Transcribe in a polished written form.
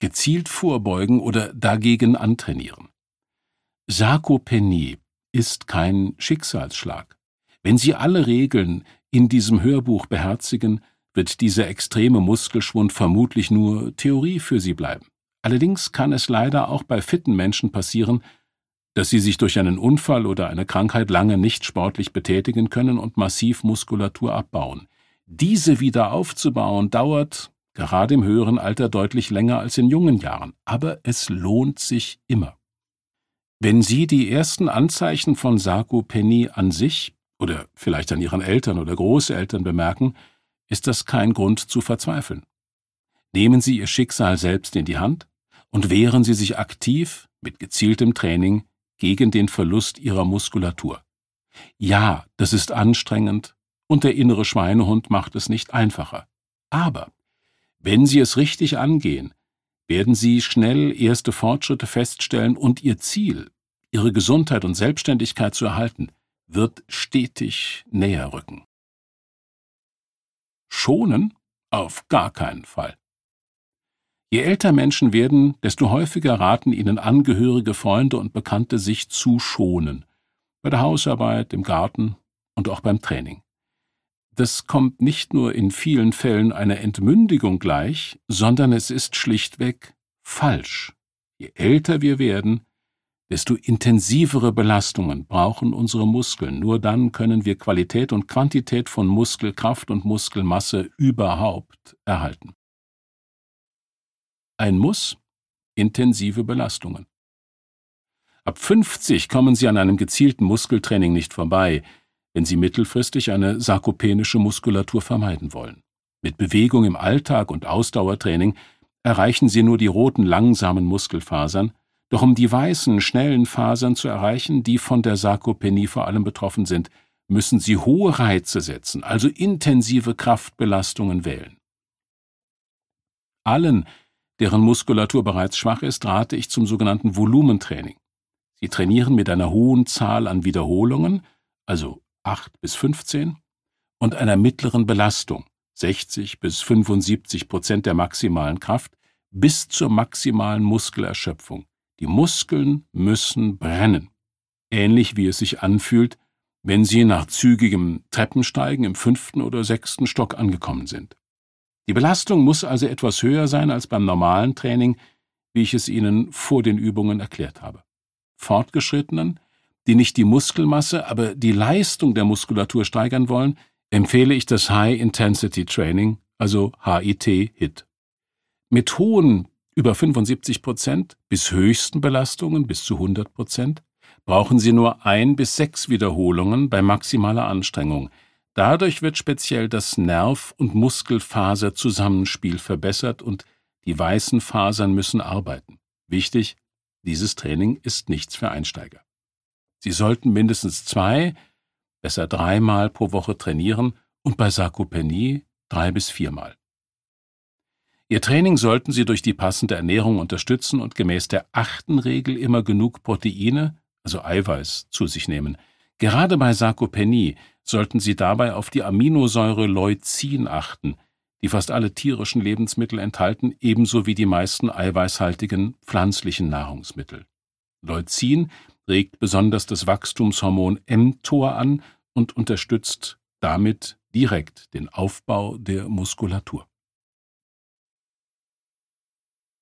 gezielt vorbeugen oder dagegen antrainieren. Sarkopenie ist kein Schicksalsschlag. Wenn Sie alle Regeln in diesem Hörbuch beherzigen, wird dieser extreme Muskelschwund vermutlich nur Theorie für Sie bleiben. Allerdings kann es leider auch bei fitten Menschen passieren, dass sie sich durch einen Unfall oder eine Krankheit lange nicht sportlich betätigen können und massiv Muskulatur abbauen. Diese wieder aufzubauen dauert, gerade im höheren Alter, deutlich länger als in jungen Jahren, aber es lohnt sich immer. Wenn Sie die ersten Anzeichen von Sarkopenie an sich oder vielleicht an Ihren Eltern oder Großeltern bemerken, ist das kein Grund zu verzweifeln. Nehmen Sie Ihr Schicksal selbst in die Hand und wehren Sie sich aktiv mit gezieltem Training gegen den Verlust Ihrer Muskulatur. Ja, das ist anstrengend und der innere Schweinehund macht es nicht einfacher. Aber wenn Sie es richtig angehen, werden Sie schnell erste Fortschritte feststellen und Ihr Ziel, Ihre Gesundheit und Selbstständigkeit zu erhalten, wird stetig näher rücken. Schonen? Auf gar keinen Fall. Je älter Menschen werden, desto häufiger raten ihnen Angehörige, Freunde und Bekannte, sich zu schonen. Bei der Hausarbeit, im Garten und auch beim Training. Das kommt nicht nur in vielen Fällen einer Entmündigung gleich, sondern es ist schlichtweg falsch. Je älter wir werden, desto intensivere Belastungen brauchen unsere Muskeln. Nur dann können wir Qualität und Quantität von Muskelkraft und Muskelmasse überhaupt erhalten. Ein Muss? Intensive Belastungen. Ab 50 kommen Sie an einem gezielten Muskeltraining nicht vorbei, wenn Sie mittelfristig eine sarkopenische Muskulatur vermeiden wollen. Mit Bewegung im Alltag und Ausdauertraining erreichen Sie nur die roten, langsamen Muskelfasern, doch um die weißen, schnellen Fasern zu erreichen, die von der Sarkopenie vor allem betroffen sind, müssen Sie hohe Reize setzen, also intensive Kraftbelastungen wählen. Allen, deren Muskulatur bereits schwach ist, rate ich zum sogenannten Volumentraining. Sie trainieren mit einer hohen Zahl an Wiederholungen, also 8 bis 15, und einer mittleren Belastung, 60 bis 75% der maximalen Kraft, bis zur maximalen Muskelerschöpfung. Die Muskeln müssen brennen, ähnlich wie es sich anfühlt, wenn Sie nach zügigem Treppensteigen im 5. oder 6. Stock angekommen sind. Die Belastung muss also etwas höher sein als beim normalen Training, wie ich es Ihnen vor den Übungen erklärt habe. Fortgeschrittenen, die nicht die Muskelmasse, aber die Leistung der Muskulatur steigern wollen, empfehle ich das High-Intensity-Training, also HIT-HIT. Mit hohen, über 75% bis höchsten Belastungen bis zu 100%, brauchen Sie nur 1 bis 6 Wiederholungen bei maximaler Anstrengung. Dadurch wird speziell das Nerv- und Muskelfaser-Zusammenspiel verbessert und die weißen Fasern müssen arbeiten. Wichtig, dieses Training ist nichts für Einsteiger. Sie sollten mindestens 2, besser 3 Mal pro Woche trainieren und bei Sarkopenie 3 bis 4 Mal. Ihr Training sollten Sie durch die passende Ernährung unterstützen und gemäß der 8. Regel immer genug Proteine, also Eiweiß, zu sich nehmen. Gerade bei Sarkopenie sollten Sie dabei auf die Aminosäure Leucin achten, die fast alle tierischen Lebensmittel enthalten, ebenso wie die meisten eiweißhaltigen pflanzlichen Nahrungsmittel. Leucin regt besonders das Wachstumshormon mTOR an und unterstützt damit direkt den Aufbau der Muskulatur.